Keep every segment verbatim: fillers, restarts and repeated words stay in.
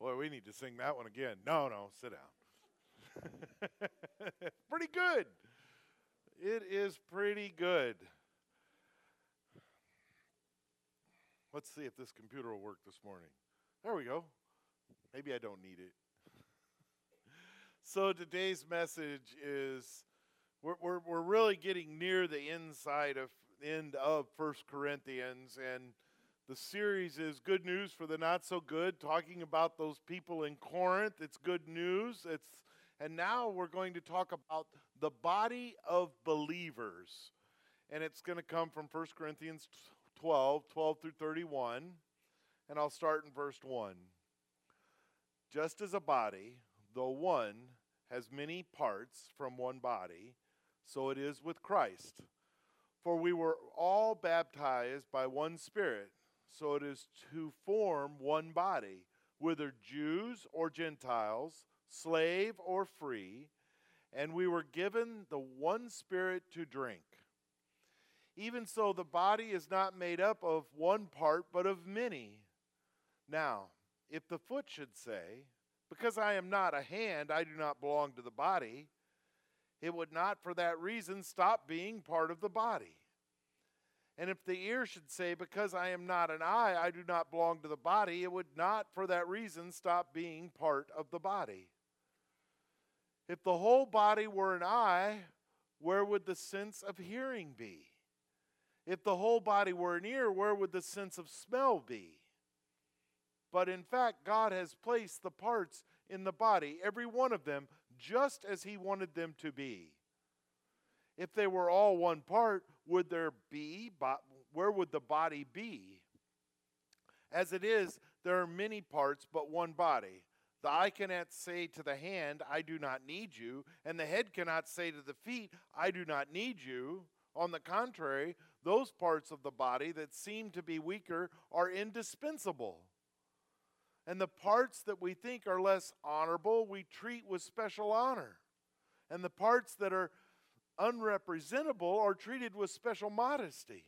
Boy, we need to sing that one again. No, no, sit down. Pretty good. It is pretty good. Let's see if this computer will work this morning. There we go. Maybe I don't need it. So today's message is we're, we're, we're really getting near the inside of end of First Corinthians, and the series is Good News for the Not So Good, talking about those people in Corinth. It's good news. It's and now we're going to talk about the body of believers, and it's going to come from First Corinthians twelve, twelve through thirty-one, and I'll start in verse one. Just as a body, though one, has many parts from one body, so it is with Christ. For we were all baptized by one Spirit, so it is to form one body, whether Jews or Gentiles, slave or free, and we were given the one Spirit to drink. Even so, the body is not made up of one part, but of many. Now, if the foot should say, because I am not a hand, I do not belong to the body, it would not for that reason stop being part of the body. And if the ear should say, because I am not an eye, I do not belong to the body, it would not for that reason stop being part of the body. If the whole body were an eye, where would the sense of hearing be? If the whole body were an ear, where would the sense of smell be? But in fact, God has placed the parts in the body, every one of them, just as He wanted them to be. If they were all one part, would there be, where would the body be? As it is, there are many parts, but one body. The eye cannot say to the hand, I do not need you, and the head cannot say to the feet, I do not need you. On the contrary, those parts of the body that seem to be weaker are indispensable. And the parts that we think are less honorable, we treat with special honor. And the parts that are unrepresentable are treated with special modesty.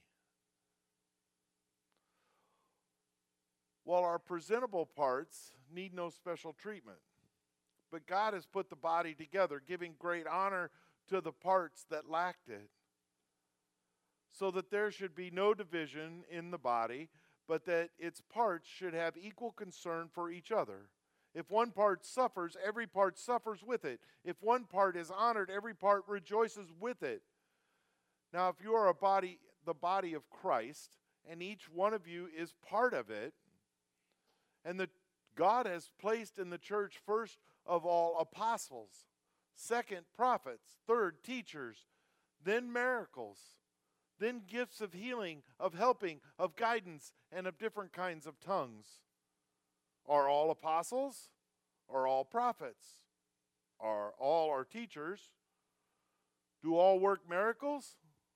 While our presentable parts need no special treatment. But God has put the body together, giving great honor to the parts that lacked it, so that there should be no division in the body, but that its parts should have equal concern for each other. If one part suffers, every part suffers with it. If one part is honored, every part rejoices with it. Now, if you are a body, the body of Christ, and each one of you is part of it, and that God has placed in the church first of all apostles, second prophets, third teachers, then miracles, then gifts of healing, of helping, of guidance, and of different kinds of tongues. Are all apostles? Are all prophets? Are all our teachers? Do all work miracles?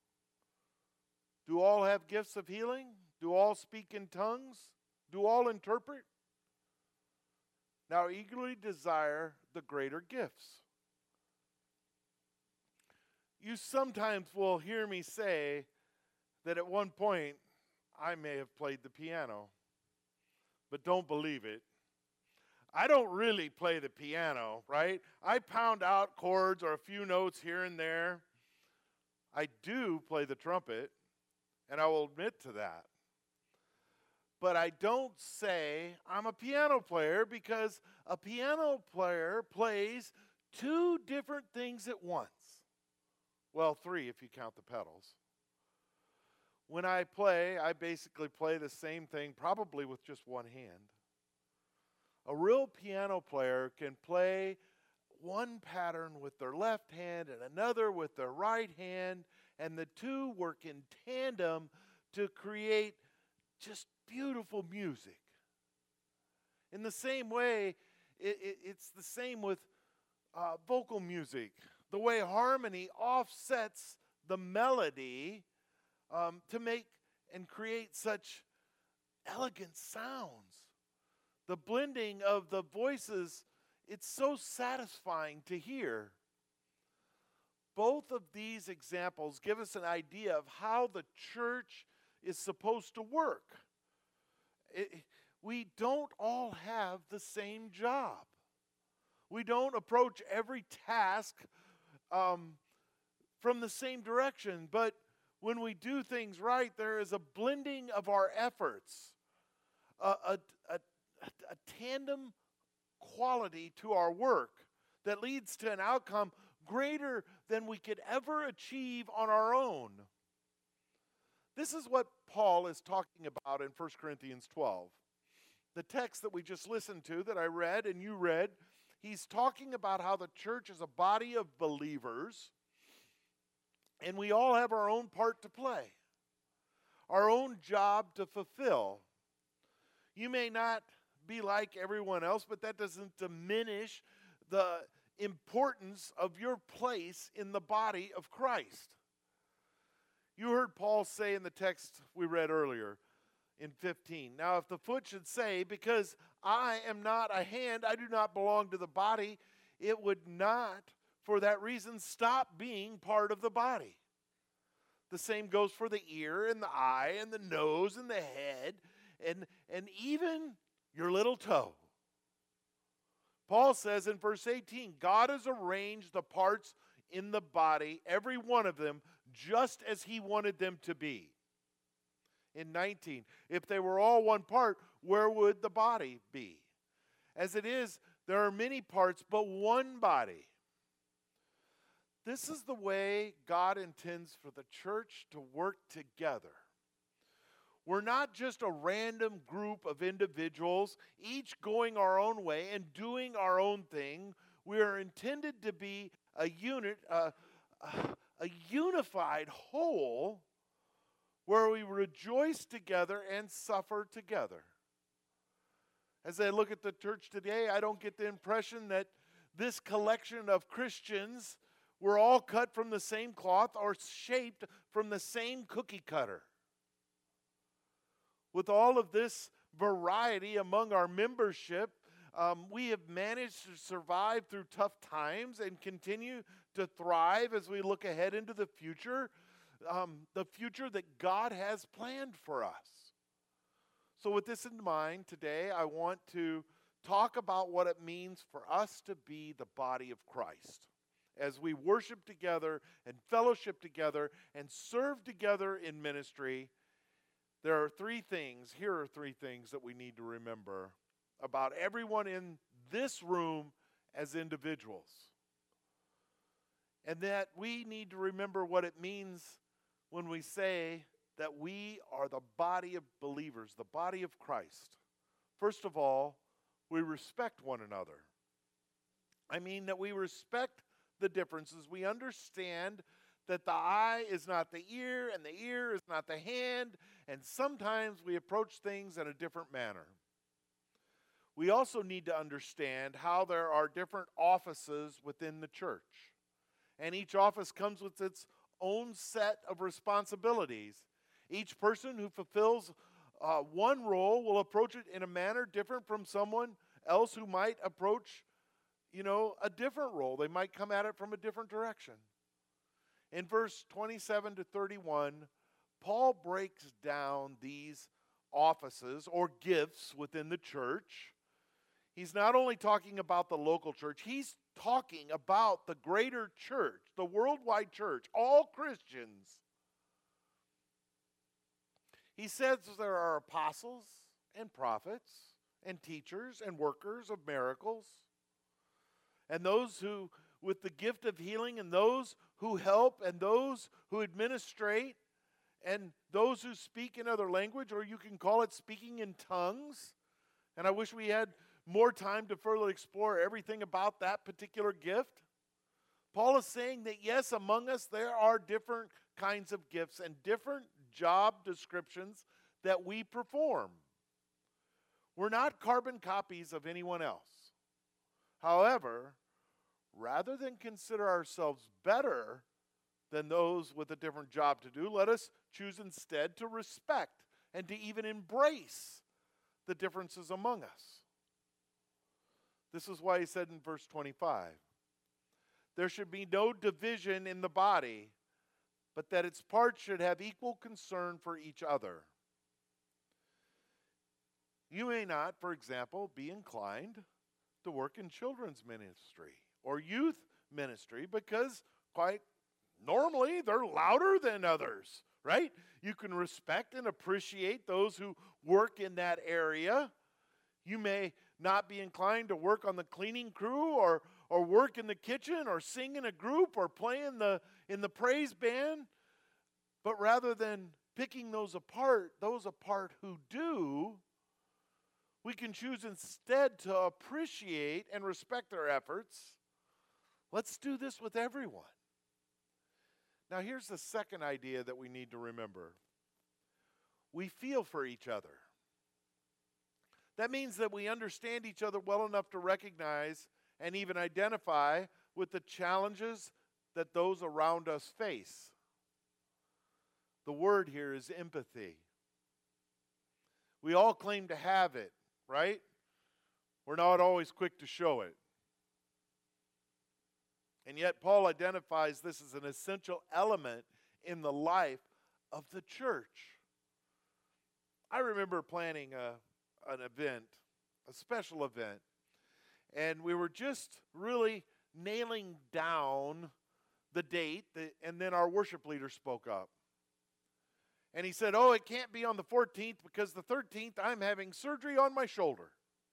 Do all have gifts of healing? Do all speak in tongues? Do all interpret? Now eagerly desire the greater gifts. You sometimes will hear me say that at one point I may have played the piano, but don't believe it. I don't really play the piano, right? I pound out chords or a few notes here and there. I do play the trumpet, and I will admit to that. But I don't say I'm a piano player, because a piano player plays two different things at once. Well, three if you count the pedals. When I play, I basically play the same thing, probably with just one hand. A real piano player can play one pattern with their left hand and another with their right hand, and the two work in tandem to create just beautiful music. In the same way, it, it, it's the same with uh, vocal music. The way harmony offsets the melody um, to make and create such elegant sounds. The blending of the voices, it's so satisfying to hear. Both of these examples give us an idea of how the church is supposed to work. It, we don't all have have the same job. We don't approach every task um, from the same direction, but when we do things right, there is a blending of our efforts, a, a, a, a tandem quality to our work that leads to an outcome greater than we could ever achieve on our own. This is what Paul is talking about in First Corinthians twelve. The text that we just listened to, that I read and you read, he's talking about how the church is a body of believers, and we all have our own part to play, our own job to fulfill. You may not be like everyone else, but that doesn't diminish the importance of your place in the body of Christ. You heard Paul say in the text we read earlier in fifteen, now if the foot should say, because I am not a hand, I do not belong to the body, it would not, for that reason, stop being part of the body. The same goes for the ear and the eye and the nose and the head and, and even your little toe. Paul says in verse eighteen, God has arranged the parts in the body, every one of them, just as he wanted them to be. In nineteen, if they were all one part, where would the body be? As it is, there are many parts, but one body. This is the way God intends for the church to work together. We're not just a random group of individuals, each going our own way and doing our own thing. We are intended to be a unit, uh, a unified whole where we rejoice together and suffer together. As I look at the church today, I don't get the impression that this collection of Christians were all cut from the same cloth or shaped from the same cookie cutter. With all of this variety among our membership, um, we have managed to survive through tough times and continue to thrive as we look ahead into the future, um, the future that God has planned for us. So with this in mind, today I want to talk about what it means for us to be the body of Christ. As we worship together and fellowship together and serve together in ministry, there are three things, here are three things that we need to remember about everyone in this room as individuals. And that we need to remember what it means when we say that we are the body of believers, the body of Christ. First of all, we respect one another. I mean that we respect the differences. We understand that the eye is not the ear and the ear is not the hand, and sometimes we approach things in a different manner. We also need to understand how there are different offices within the church, and each office comes with its own set of responsibilities. Each person who fulfills uh, one role will approach it in a manner different from someone else who might approach, you know, a different role. They might come at it from a different direction. In verse twenty-seven to thirty-one, Paul breaks down these offices or gifts within the church. He's not only talking about the local church, he's talking about the greater church, the worldwide church, all Christians. He says there are apostles and prophets and teachers and workers of miracles, and those who with the gift of healing, and those who help, and those who administrate, and those who speak in other language, or you can call it speaking in tongues. And I wish we had more time to further explore everything about that particular gift. Paul is saying that yes, among us there are different kinds of gifts and different job descriptions that we perform. We're not carbon copies of anyone else. However, rather than consider ourselves better than those with a different job to do, let us choose instead to respect and to even embrace the differences among us. This is why he said in verse twenty-five, there should be no division in the body, but that its parts should have equal concern for each other. You may not, for example, be inclined to work in children's ministry or youth ministry because quite normally they're louder than others, right? You can respect and appreciate those who work in that area. You may not be inclined to work on the cleaning crew or, or work in the kitchen or sing in a group or play in the, in the praise band. But rather than picking those apart, those apart who do, we can choose instead to appreciate and respect their efforts. Let's do this with everyone. Now, here's the second idea that we need to remember. We feel for each other. That means that we understand each other well enough to recognize and even identify with the challenges that those around us face. The word here is empathy. We all claim to have it, right? We're not always quick to show it. And yet Paul identifies this as an essential element in the life of the church. I remember planning a, an event, a special event, and we were just really nailing down the date, the, and then our worship leader spoke up. And he said, oh, it can't be on the fourteenth because the thirteenth I'm having surgery on my shoulder.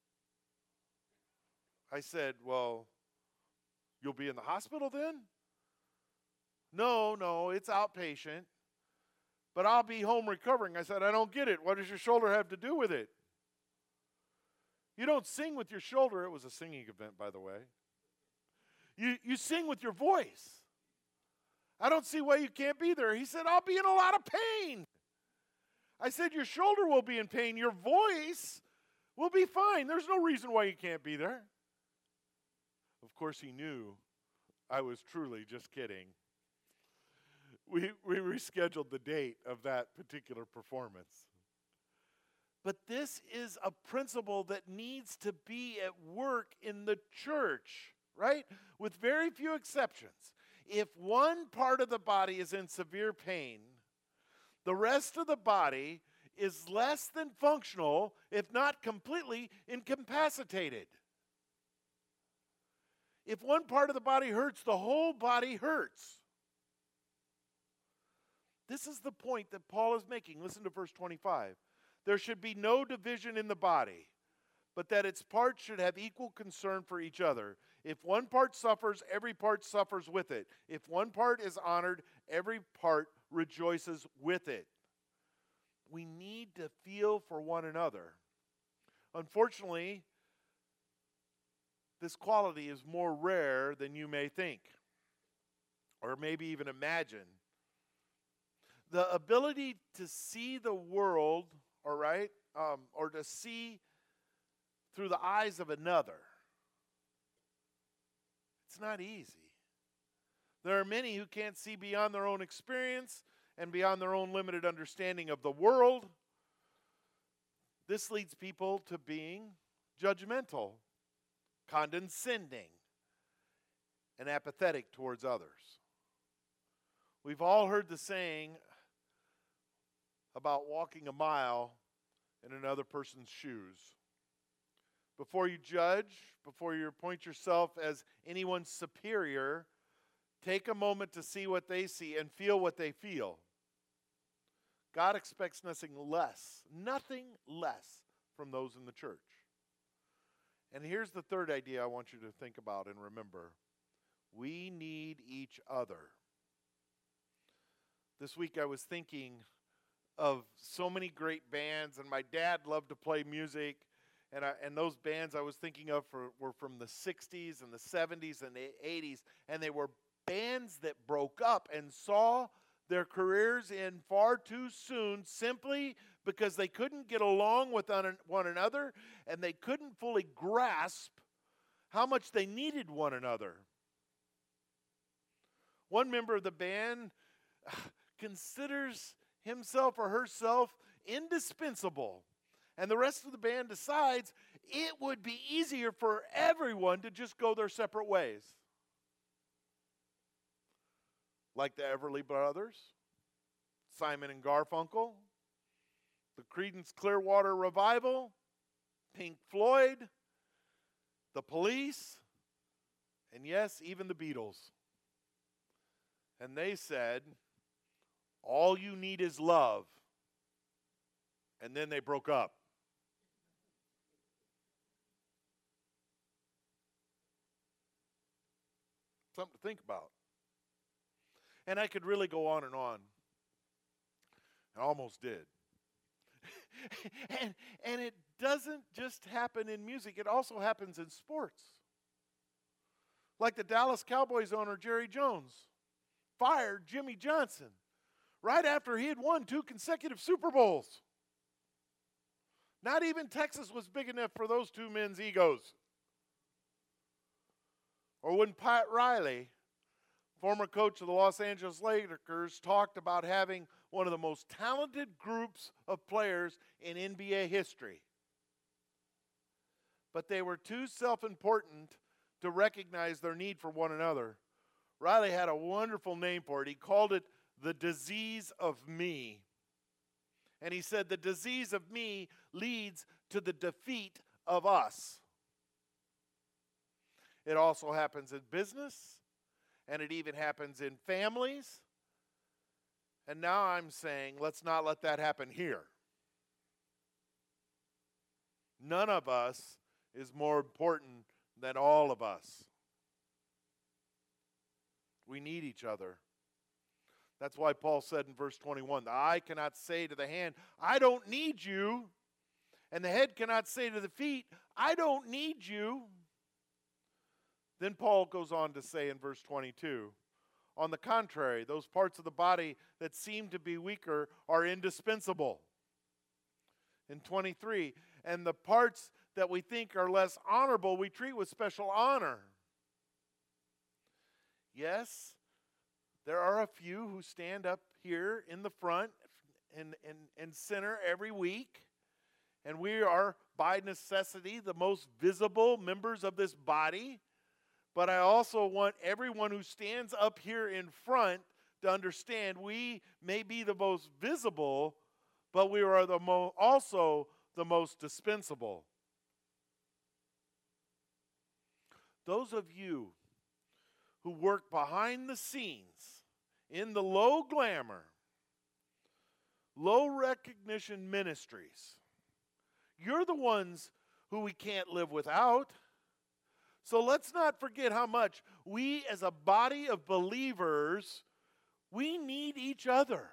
I said, well, you'll be in the hospital then? No, no, it's outpatient. But I'll be home recovering. I said, I don't get it. What does your shoulder have to do with it? You don't sing with your shoulder. It was a singing event, by the way. You, you sing with your voice. I don't see why you can't be there. He said, I'll be in a lot of pain. I said, your shoulder will be in pain. Your voice will be fine. There's no reason why you can't be there. Of course, he knew I was truly just kidding. We, we rescheduled the date of that particular performance. But this is a principle that needs to be at work in the church, right? With very few exceptions. If one part of the body is in severe pain, the rest of the body is less than functional, if not completely incapacitated. If one part of the body hurts, the whole body hurts. This is the point that Paul is making. Listen to verse twenty-five. There should be no division in the body, but that its parts should have equal concern for each other. If one part suffers, every part suffers with it. If one part is honored, every part rejoices with it. We need to feel for one another. Unfortunately, this quality is more rare than you may think, or maybe even imagine. The ability to see the world, all right, um, or to see through the eyes of another, it's not easy. There are many who can't see beyond their own experience and beyond their own limited understanding of the world. This leads people to being judgmental, condescending, and apathetic towards others. We've all heard the saying about walking a mile in another person's shoes. Before you judge, before you appoint yourself as anyone's superior, take a moment to see what they see and feel what they feel. God expects nothing less, nothing less from those in the church. And here's the third idea I want you to think about and remember. We need each other. This week I was thinking of so many great bands, and my dad loved to play music, and I, and those bands I was thinking of for, were from the sixties and the seventies and the eighties, and they were bands that broke up and saw their careers end far too soon simply because they couldn't get along with one another and they couldn't fully grasp how much they needed one another. One member of the band considers himself or herself indispensable, and the rest of the band decides it would be easier for everyone to just go their separate ways. Like the Everly Brothers, Simon and Garfunkel, the Creedence Clearwater Revival, Pink Floyd, the Police, and yes, even the Beatles. And they said, all you need is love. And then they broke up. Something to think about. And I could really go on and on. I almost did. and, and it doesn't just happen in music. It also happens in sports. Like the Dallas Cowboys owner, Jerry Jones, fired Jimmy Johnson right after he had won two consecutive Super Bowls. Not even Texas was big enough for those two men's egos. Or when Pat Riley, former coach of the Los Angeles Lakers, talked about having one of the most talented groups of players in N B A history. But they were too self-important to recognize their need for one another. Riley had a wonderful name for it. He called it the disease of me. And he said the disease of me leads to the defeat of us. It also happens in business, and it even happens in families. And now I'm saying, let's not let that happen here. None of us is more important than all of us. We need each other. That's why Paul said in verse twenty-one, the eye cannot say to the hand, I don't need you. And the head cannot say to the feet, I don't need you. Then Paul goes on to say in verse twenty-two, on the contrary, those parts of the body that seem to be weaker are indispensable. In twenty-three, and the parts that we think are less honorable, we treat with special honor. Yes, there are a few who stand up here in the front and, and, and center every week, and we are, by necessity, the most visible members of this body. But I also want everyone who stands up here in front to understand we may be the most visible, but we are the mo- also the most dispensable. Those of you who work behind the scenes in the low glamour, low recognition ministries, you're the ones who we can't live without. So let's not forget how much we as a body of believers, we need each other.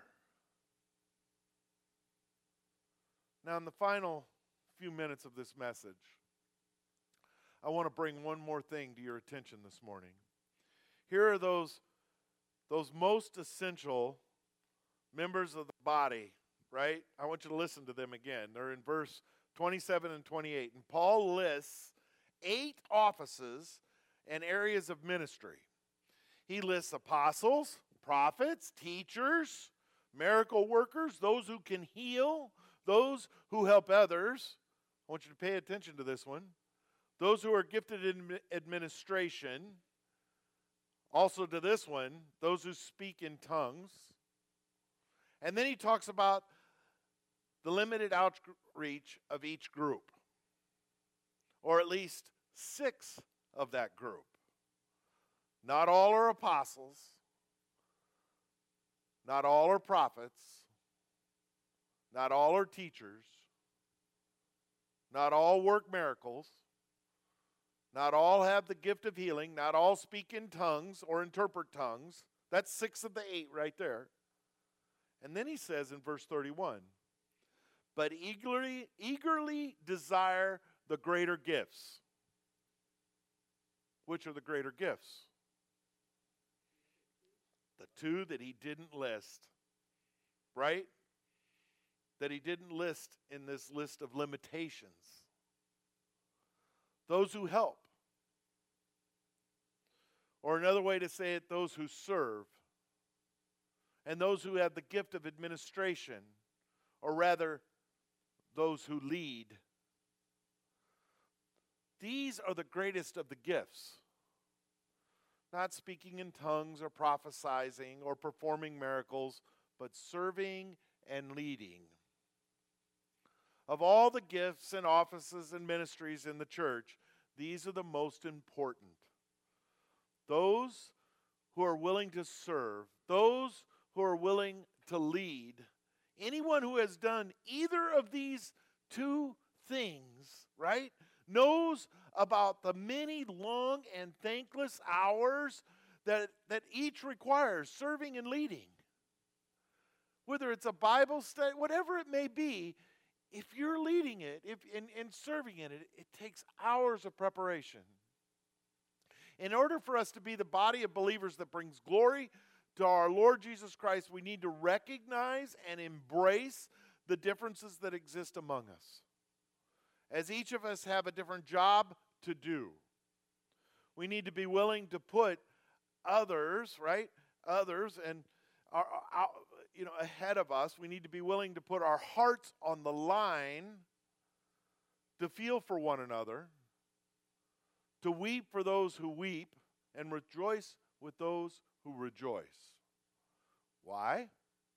Now, in the final few minutes of this message, I want to bring one more thing to your attention this morning. Here are those, those most essential members of the body, right? I want you to listen to them again. They're in verse twenty-seven and twenty-eight. And Paul lists eight offices and areas of ministry. He lists apostles, prophets, teachers, miracle workers, those who can heal, those who help others. I want you to pay attention to this one. Those who are gifted in administration. Also to this one, those who speak in tongues. And then he talks about the limited outreach of each group, or at least six of that group. Not all are apostles. Not all are prophets. Not all are teachers. Not all work miracles. Not all have the gift of healing. Not all speak in tongues or interpret tongues. That's six of the eight right there. And then he says in verse thirty-one, but eagerly, eagerly desire the greater gifts. Which are the greater gifts? The two that he didn't list, right? That he didn't list in this list of limitations. Those who help. Or another way to say it, those who serve. And those who have the gift of administration. Or rather, those who lead. These are the greatest of the gifts. Not speaking in tongues or prophesying or performing miracles, but serving and leading. of all the gifts and offices and ministries in the church, these are the most important. Those who are willing to serve, those who are willing to lead, anyone who has done either of these two things, right, knows about the many long and thankless hours that, that each requires, serving and leading. Whether it's a Bible study, whatever it may be, if you're leading it if and, and serving in it, it takes hours of preparation. In order for us to be the body of believers that brings glory to our Lord Jesus Christ, we need to recognize and embrace the differences that exist among us. As each of us have a different job to do, we need to be willing to put others, right, others and our, our, you know, ahead of us. We need to be willing to put our hearts on the line to feel for one another, to weep for those who weep, and rejoice with those who rejoice. Why?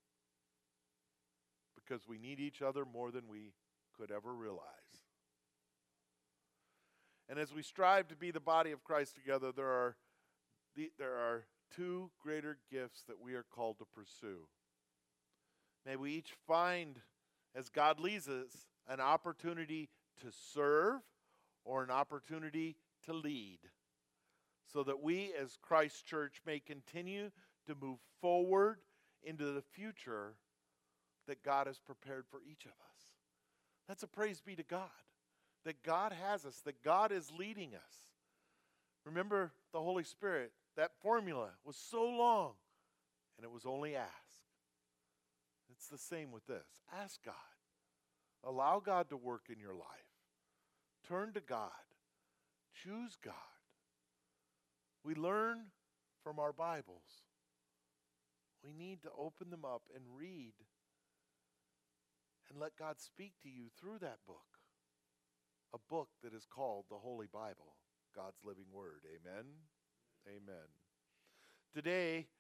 Because we need each other more than we could ever realize. And as we strive to be the body of Christ together, there are the, there are two greater gifts that we are called to pursue. May we each find, as God leads us, an opportunity to serve or an opportunity to lead, so that we as Christ Church may continue to move forward into the future that God has prepared for each of us. That's a praise be to God, that God has us, that God is leading us. Remember the Holy Spirit, that formula was so long, and it was only ask. It's the same with this. Ask God. Allow God to work in your life. Turn to God. Choose God. We learn from our Bibles. We need to open them up and read and let God speak to you through that book. A book that is called the Holy Bible, God's living word. Amen? Amen. Today,